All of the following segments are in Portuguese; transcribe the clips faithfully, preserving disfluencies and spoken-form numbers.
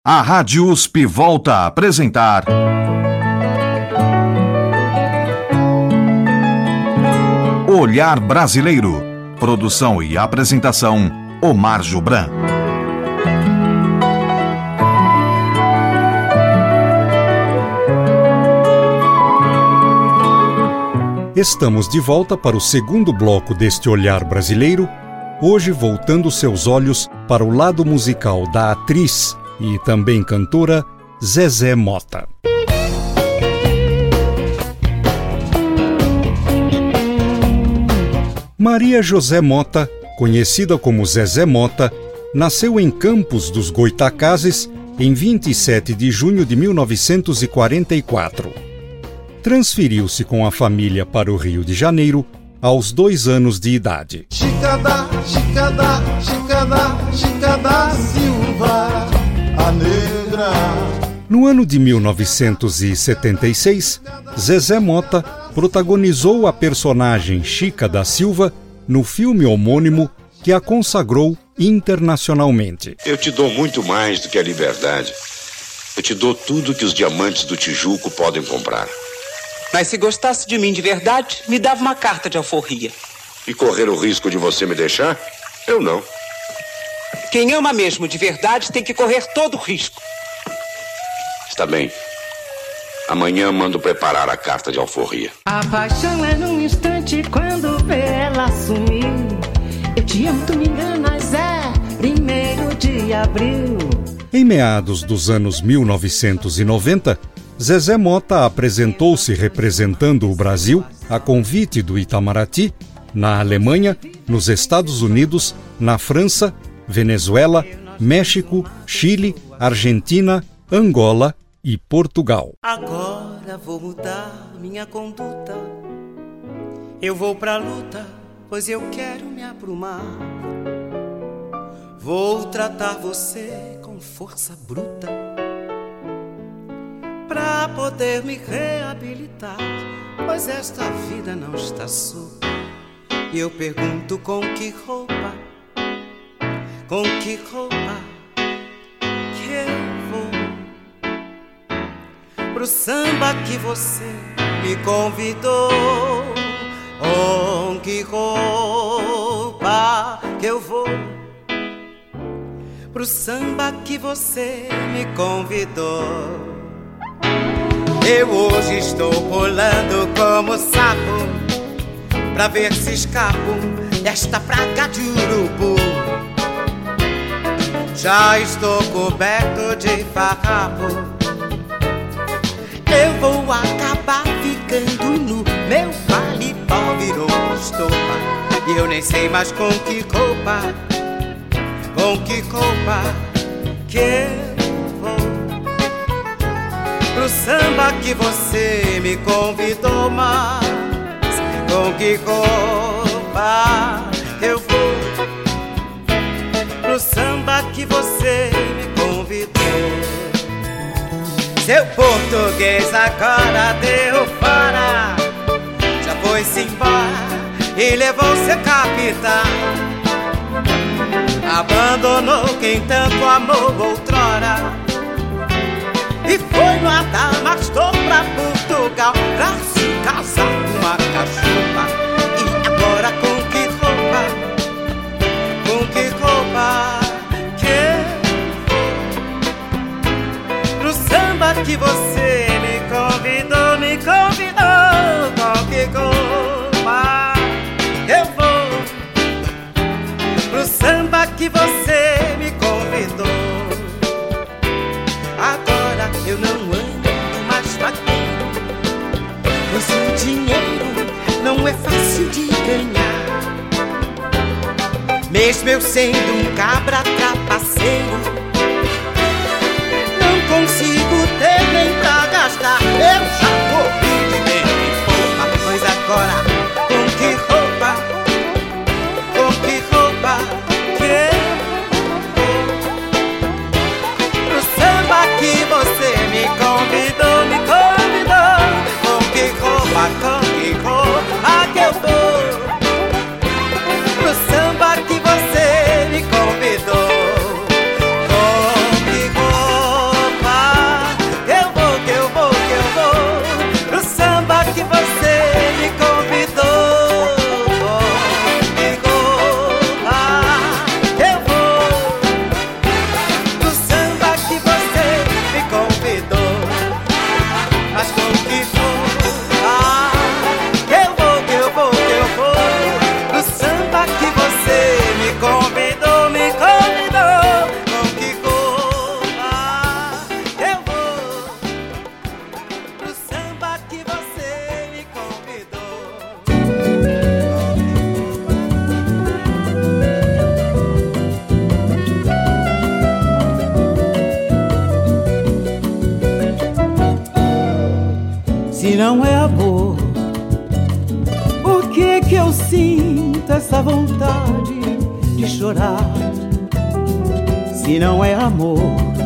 A Rádio U S P volta a apresentar Olhar Brasileiro. Produção e apresentação, Omar Jubran. Estamos de volta para o segundo bloco deste Olhar Brasileiro, hoje voltando seus olhos para o lado musical da atriz e também cantora Zezé Mota. Maria José Mota, conhecida como Zezé Mota, nasceu em Campos dos Goitacazes em vinte e sete de junho de mil novecentos e quarenta e quatro. Transferiu-se com a família para o Rio de Janeiro aos dois anos de idade. Chica da, Chica da, Chica da, Chica da Silva, a negra. No ano de mil novecentos e setenta e seis, Zezé Mota protagonizou a personagem Chica da Silva no filme homônimo que a consagrou internacionalmente. Eu te dou muito mais do que a liberdade. Eu te dou tudo que os diamantes do Tijuco podem comprar. Mas se gostasse de mim de verdade, me dava uma carta de alforria. E correr o risco de você me deixar? Eu não. Quem ama mesmo de verdade tem que correr todo o risco. Está bem. Amanhã mando preparar a carta de alforria. A paixão é num instante quando vê ela sumir. Eu te amo, tu me enganas, é primeiro de abril. Em meados dos anos mil novecentos e noventa, Zezé Mota apresentou-se representando o Brasil a convite do Itamaraty, na Alemanha, nos Estados Unidos, na França, Venezuela, México, Chile, Argentina, Angola e Portugal. Agora vou mudar minha conduta. Eu vou pra luta, pois eu quero me aprumar. Vou tratar você com força bruta pra poder me reabilitar, pois esta vida não está solta. E eu pergunto com que roupa, com que roupa que eu vou pro samba que você me convidou. Com que roupa que eu vou pro samba que você me convidou. Eu hoje estou pulando como sapo pra ver se escapo desta praga de urubu. Já estou coberto de farrapo. Eu vou acabar ficando nu. Meu paletó virou estopa e eu nem sei mais com que roupa, com que roupa que eu vou pro samba que você me convidou. Mas com que roupa eu vou pro samba que você me convidou? Seu português agora deu fora, já foi-se embora e levou seu capitão. Abandonou quem tanto amou outrora e foi no Adamastor pra Portugal pra se casar com uma cachorra. E agora com que roupa, com que roupa que eu vou pro samba que você me convidou, me convidou? Com que roupa eu vou pro samba que você me convidou? Agora eu não ando mais vaqueiro, pois o dinheiro não é fácil de ganhar. Mesmo eu sendo um cabra trapaceiro, não consigo ter nem pra gastar. Eu já corri de dentro em roupa, pois agora com que roupa, com que roupa que eu vou pro samba que você me convidou, me convidou? Com que roupa, com que roupa que eu vou pro samba que você me convidou? Se não é amor, por que que eu sinto essa vontade de chorar? Se não é amor,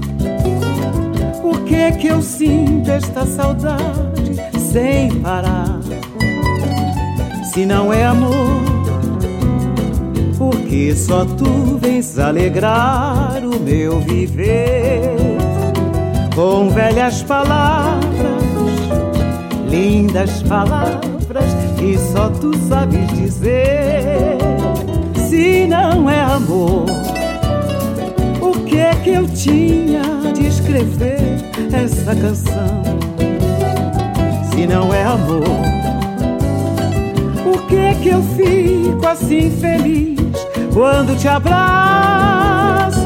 por que que eu sinto esta saudade sem parar? Se não é amor, por que só tu vens alegrar o meu viver? Com velhas palavras, lindas palavras que só tu sabes dizer. Se não é amor, o que é que eu tinha de escrever essa canção? Se não é amor, por que é que eu fico assim feliz quando te abraço?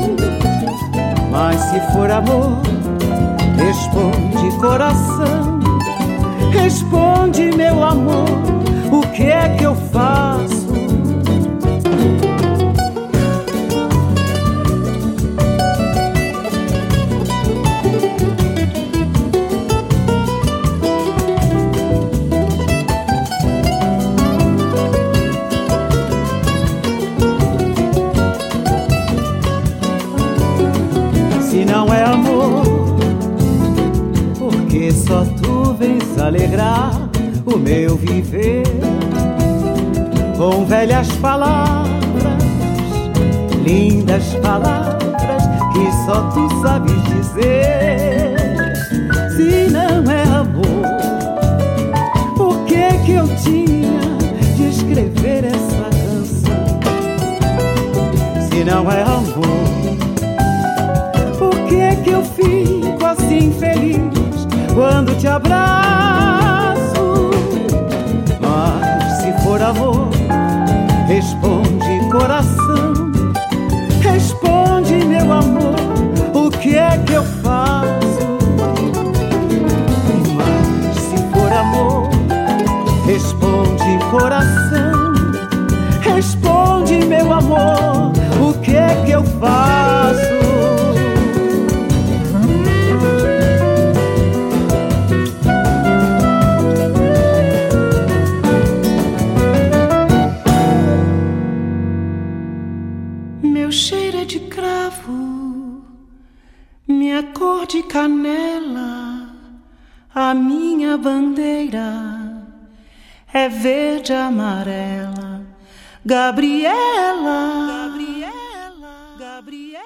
Mas se for amor, responde coração, responde meu amor, o que é que eu faço? Se não é amor, porque só tu vens alegrar o meu viver. Com velhas palavras, lindas palavras que só tu sabes dizer. Se não é amor, por que que eu tinha de escrever essa canção? Se não é amor, por que que eu fico assim feliz quando te abraço? Mas se for amor, responde coração, responde meu amor, o que é que eu faço? Mas se for amor, responde coração, responde meu amor, o que é que eu faço? Meu cheiro é de cravo, minha cor de canela, a minha bandeira é verde amarela. Gabriela, Gabriela, Gabriela.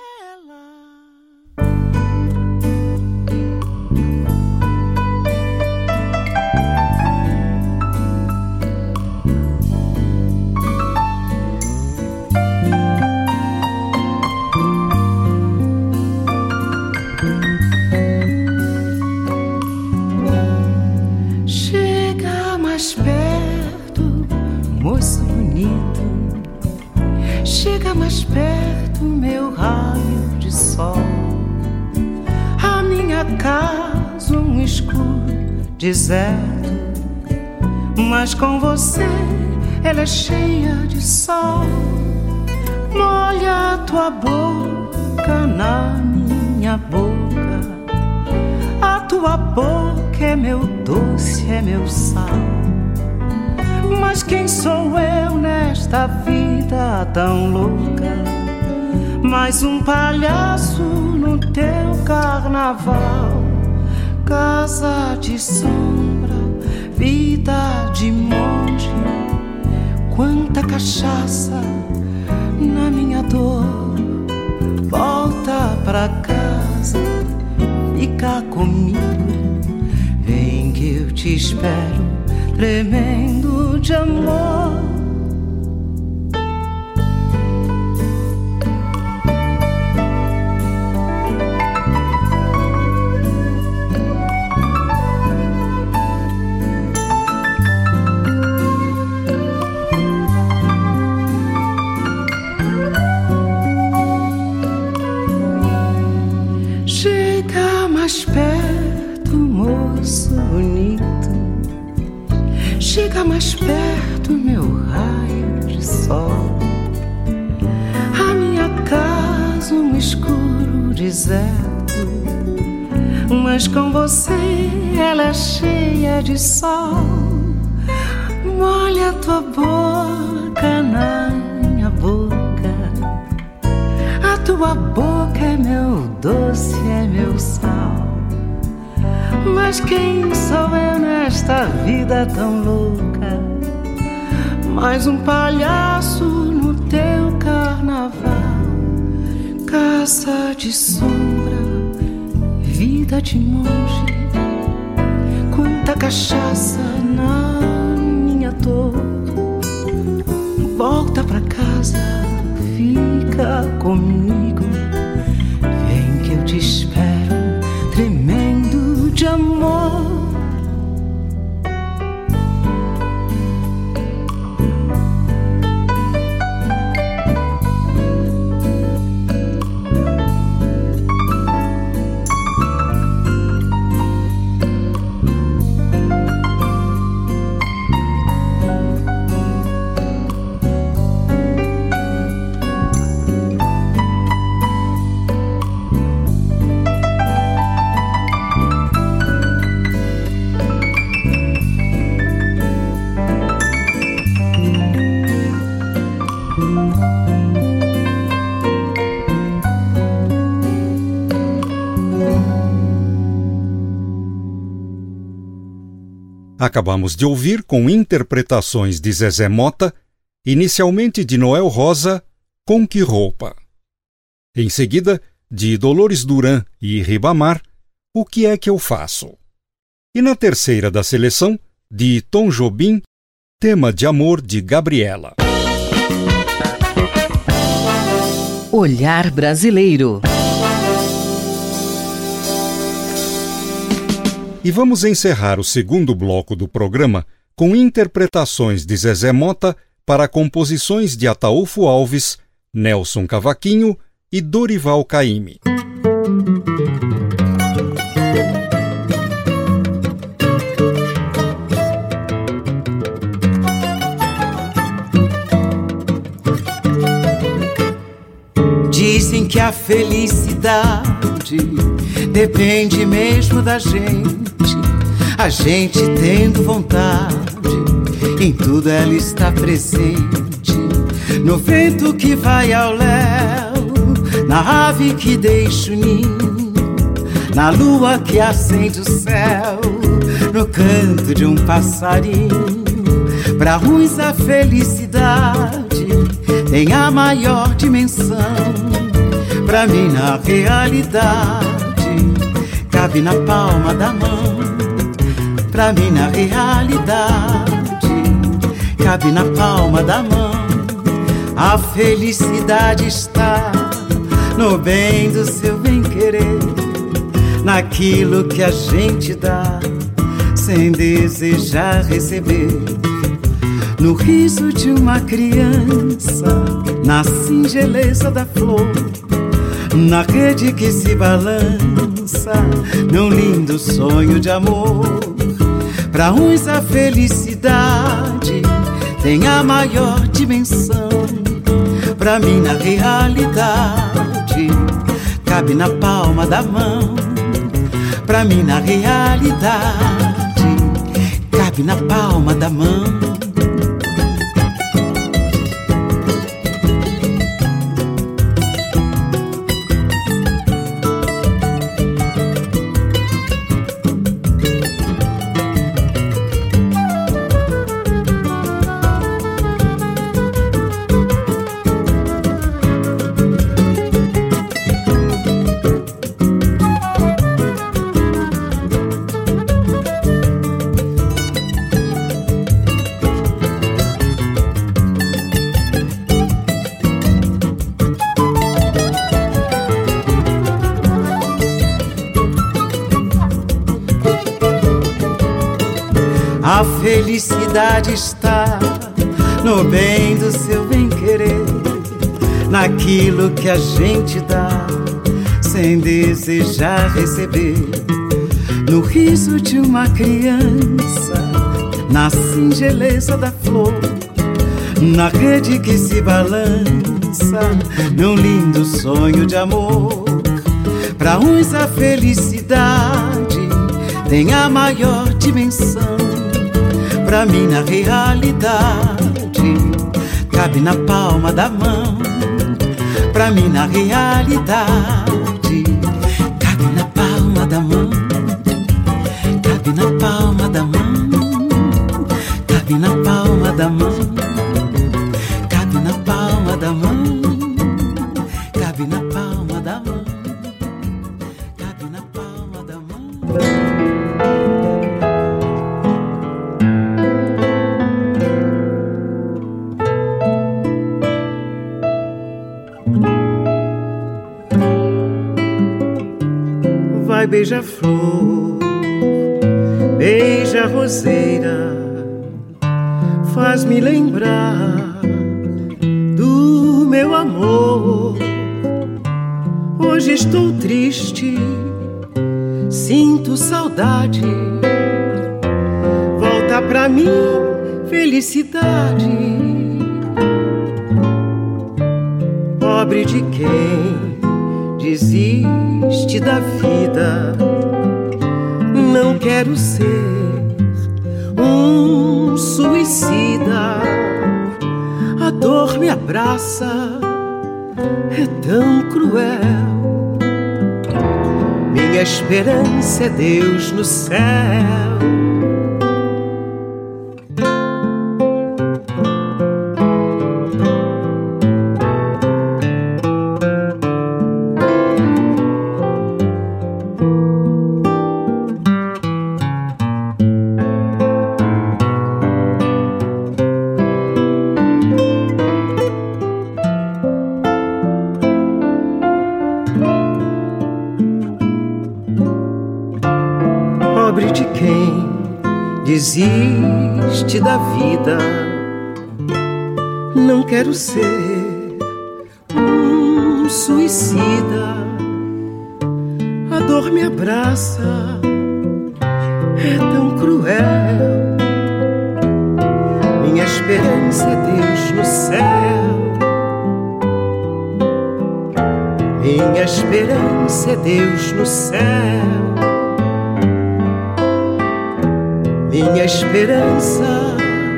Chega mais perto, moço bonito. Chega mais perto, meu raio de sol. A minha casa um escuro deserto, mas com você ela é cheia de sol. Molha a tua boca na minha boca, a tua boca é meu doce, é meu sal. Mas quem sou eu nesta vida tão louca? Mais um palhaço no teu carnaval. Casa de sombra, vida de monte. Quanta cachaça na minha dor. Volta pra casa, fica comigo. Vem que eu te espero, tremendo de amor. Chega mais perto, moço bonito. Chega mais perto, meu raio de sol. A minha casa um escuro deserto, mas com você ela é cheia de sol. Molha a tua boca na minha boca, a tua boca é meu doce, é meu sal. Mas quem sou eu nesta vida tão louca? Mais um palhaço no teu carnaval. Casa de sombra, vida de monge, quanta cachaça na minha dor. Volta pra casa, fica comigo, vem que eu te espero, tremendo de amor. Acabamos de ouvir, com interpretações de Zezé Mota, inicialmente de Noel Rosa, Com Que Roupa. Em seguida, de Dolores Duran e Ribamar, O Que É Que Eu Faço. E na terceira da seleção, de Tom Jobim, Tema de Amor de Gabriela. Olhar Brasileiro. E vamos encerrar o segundo bloco do programa com interpretações de Zezé Mota para composições de Ataúfo Alves, Nelson Cavaquinho e Dorival Caymmi. Dizem que a felicidade depende mesmo da gente. A gente tendo vontade, em tudo ela está presente. No vento que vai ao léu, na ave que deixa o ninho, na lua que acende o céu, no canto de um passarinho. Pra uns a felicidade tem a maior dimensão. Pra mim na realidade cabe na palma da mão. Pra mim na realidade cabe na palma da mão. A felicidade está no bem do seu bem-querer, naquilo que a gente dá sem desejar receber. No riso de uma criança, na singeleza da flor, na rede que se balança, num lindo sonho de amor. Pra uns a felicidade tem a maior dimensão. Pra mim na realidade cabe na palma da mão. Pra mim na realidade cabe na palma da mão. A felicidade está no bem do seu bem-querer, naquilo que a gente dá sem desejar receber. No riso de uma criança, na singeleza da flor, na rede que se balança, num lindo sonho de amor. Pra uns a felicidade tem a maior dimensão. Pra mim na realidade cabe na palma da mão. Pra mim na realidade cabe na palma da mão. Cabe na palma da mão. Cabe na palma da mão. Cabe na palma da mão. Cabe na palma da mão. Cabe na palma da mão. Vai beija-flor, beija roseira, faz-me lembrar do meu amor. Hoje estou triste, sinto saudade. Volta pra mim, felicidade. Pobre de quem desiste da vida. Não quero ser um suicida. A dor me abraça, é tão cruel. Minha esperança é Deus no céu. Desiste da vida. Não quero ser um suicida. A dor me abraça, é tão cruel. Minha esperança é Deus no céu. Minha esperança é Deus no céu. Minha esperança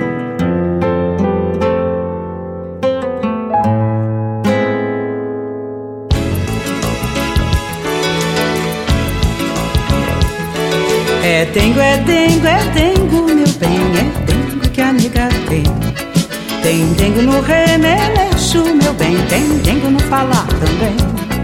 é dengo, é dengo, é dengo, meu bem, é dengo que a nega tem. Tem dengo no remeleixo, meu bem, tem dengo no falar também.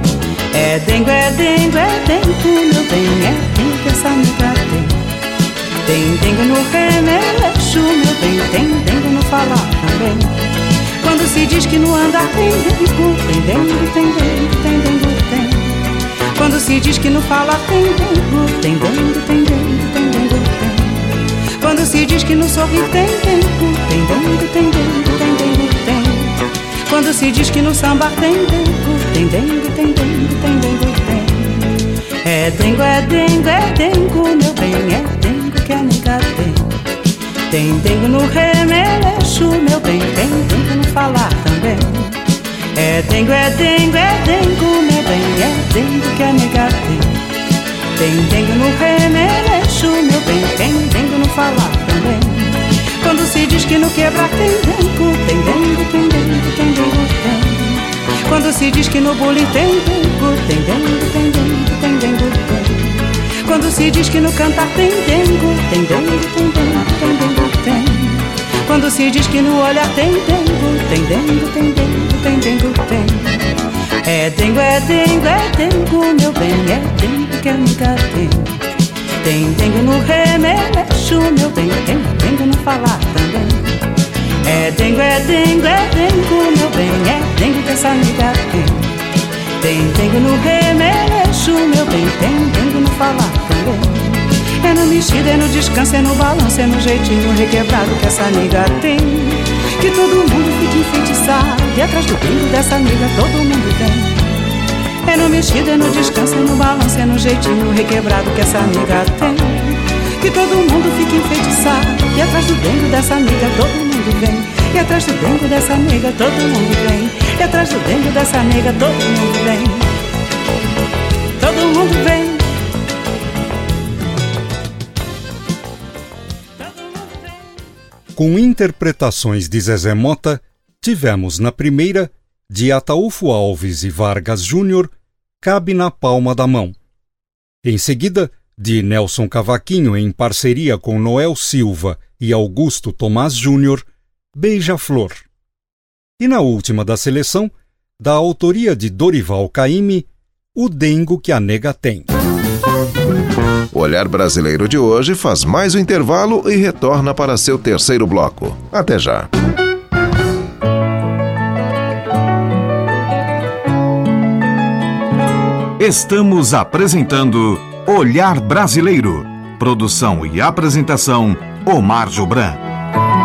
É dengo, é dengo, é dengo, meu bem, é dengo que essa nega tem. Tem dengo no remeleixo, meu bem, tem dengo no falar também. Quando se diz que no andar tem dengo, tem dengo, tem dengo, tem dengo, tem. Quando se diz que no falar tem dengo, tem dengo, tem dengo, tem dengo, tem. Quando se diz que no sorrir tem dengo, tem dengo, tem dengo, tem dengo, tem. Quando se diz que no sambar tem dengo, tem dengo, tem dengo, tem dengo, tem. É dengo, é dengo, é dengo, meu bem, é dengo que a nega tem. Tem dengo no remeleixo, meu bem, tem dengo no falar também. É dengo, é dengo, é dengo, meu bem, é dengo que a nega tem. Tem dengo no remeleixo, meu bem, tem dengo no falar também. Quando se diz que no quebrar tem dengo, tem dengo, tem dengo, tem dengo, tem. Quando se diz que no bullying tem dengo, tem dengo, tem dengo, tem dengo, tem. Quando se diz que no cantar tem dengo, tem dengo, tem dengo, tem dengo, tem. Quando se diz que no olhar tem dengo, tem dengo, tem dengo, tem dengo, tem. É dengo, é dengo, é dengo, meu bem, é dengo que a nega tem. Tem dengo no remeleixo, meu bem, tem dengo no falar também. É dengo, é dengo, é dengo, meu bem, é dengo que essa nega tem. Tem dengo no remeleixo, meu bem, tem dengo no falar também. É no mexido, é no descanso, é no balanço, é no jeitinho requebrado que essa nega tem. Que todo mundo fica enfeitiçado e atrás do brinco dessa nega todo mundo vem. É no mexido, é no descanso, é no balanço, é no jeitinho requebrado que essa nega tem. Que todo mundo fica enfeitiçado e atrás do dengo dessa nega todo mundo vem. E atrás do dengo dessa nega todo mundo vem. E atrás do dengo dessa nega todo mundo vem. Todo mundo mundo vem. Com interpretações de Zezé Mota, tivemos na primeira, de Ataúfo Alves e Vargas Júnior, Cabe na Palma da Mão. Em seguida, de Nelson Cavaquinho em parceria com Noel Silva e Augusto Tomás Júnior, Beija-Flor. E na última da seleção, da autoria de Dorival Caymmi, O Dengo que a Nega Tem. O Olhar Brasileiro de hoje faz mais um intervalo e retorna para seu terceiro bloco. Até já. Estamos apresentando Olhar Brasileiro. Produção e apresentação, Omar Jobran.